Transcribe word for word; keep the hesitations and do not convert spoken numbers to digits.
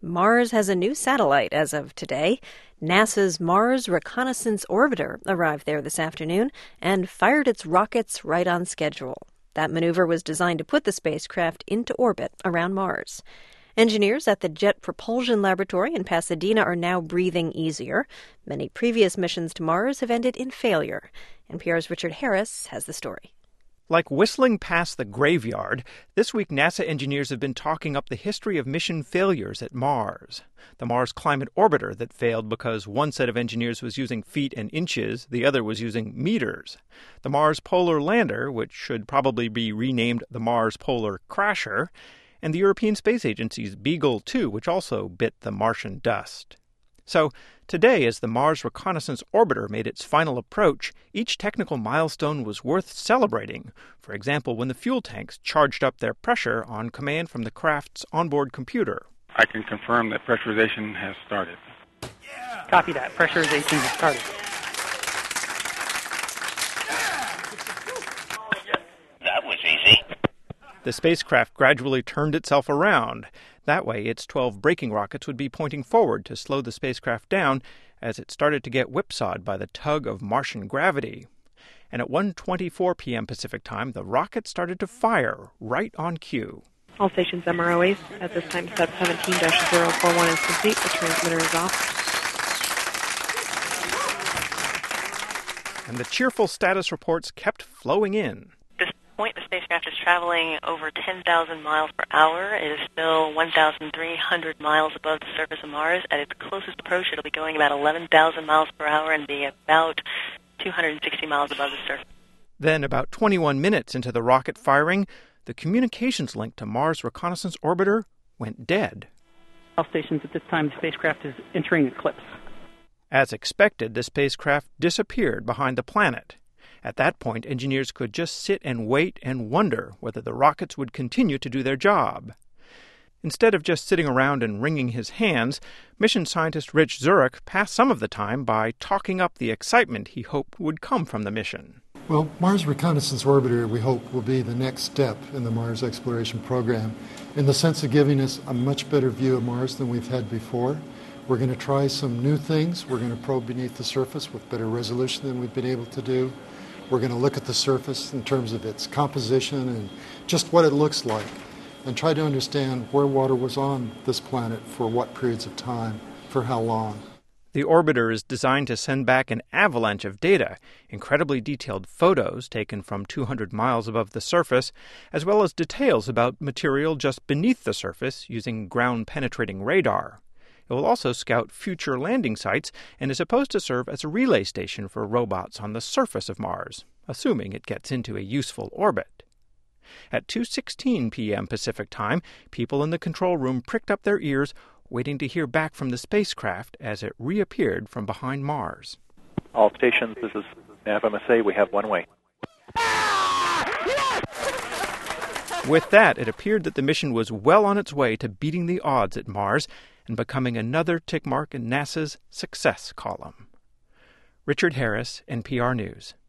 Mars has a new satellite as of today. NASA's Mars Reconnaissance Orbiter arrived there this afternoon and fired its rockets right on schedule. That maneuver was designed to put the spacecraft into orbit around Mars. Engineers at the Jet Propulsion Laboratory in Pasadena are now breathing easier. Many previous missions to Mars have ended in failure. N P R's Richard Harris has the story. Like whistling past the graveyard, this week NASA engineers have been talking up the history of mission failures at Mars. The Mars Climate Orbiter that failed because one set of engineers was using feet and inches, the other was using meters. The Mars Polar Lander, which should probably be renamed the Mars Polar Crasher, and the European Space Agency's Beagle two, which also bit the Martian dust. So, today, as the Mars Reconnaissance Orbiter made its final approach, each technical milestone was worth celebrating. For example, when the fuel tanks charged up their pressure on command from the craft's onboard computer. I can confirm that pressurization has started. Yeah. Copy that. Pressurization has started. That was easy. The spacecraft gradually turned itself around. That way, its twelve braking rockets would be pointing forward to slow the spacecraft down as it started to get whipsawed by the tug of Martian gravity. And at one twenty-four p.m. Pacific time, the rocket started to fire right on cue. All stations M R O As. At this time, set seventeen dash zero four one is complete. The transmitter is off. And the cheerful status reports kept flowing in. Point the spacecraft is traveling over ten thousand miles per hour. It is still one thousand three hundred miles above the surface of Mars. At its closest approach, it'll be going about eleven thousand miles per hour and be about two hundred sixty miles above the surface. Then, about twenty-one minutes into the rocket firing, the communications link to Mars Reconnaissance Orbiter went dead. All stations, at this time, the spacecraft is entering eclipse. As expected, the spacecraft disappeared behind the planet. At that point, engineers could just sit and wait and wonder whether the rockets would continue to do their job. Instead of just sitting around and wringing his hands, mission scientist Rich Zurek passed some of the time by talking up the excitement he hoped would come from the mission. Well, Mars Reconnaissance Orbiter, we hope, will be the next step in the Mars exploration program in the sense of giving us a much better view of Mars than we've had before. We're going to try some new things. We're going to probe beneath the surface with better resolution than we've been able to do. We're going to look at the surface in terms of its composition and just what it looks like and try to understand where water was on this planet for what periods of time, for how long. The orbiter is designed to send back an avalanche of data, incredibly detailed photos taken from two hundred miles above the surface, as well as details about material just beneath the surface using ground-penetrating radar. It will also scout future landing sites and is supposed to serve as a relay station for robots on the surface of Mars, assuming it gets into a useful orbit. At two sixteen p.m. Pacific time, people in the control room pricked up their ears, waiting to hear back from the spacecraft as it reappeared from behind Mars. All stations, this is Nav M S A. We have one way. With that, it appeared that the mission was well on its way to beating the odds at Mars and becoming another tick mark in NASA's success column. Richard Harris, N P R News.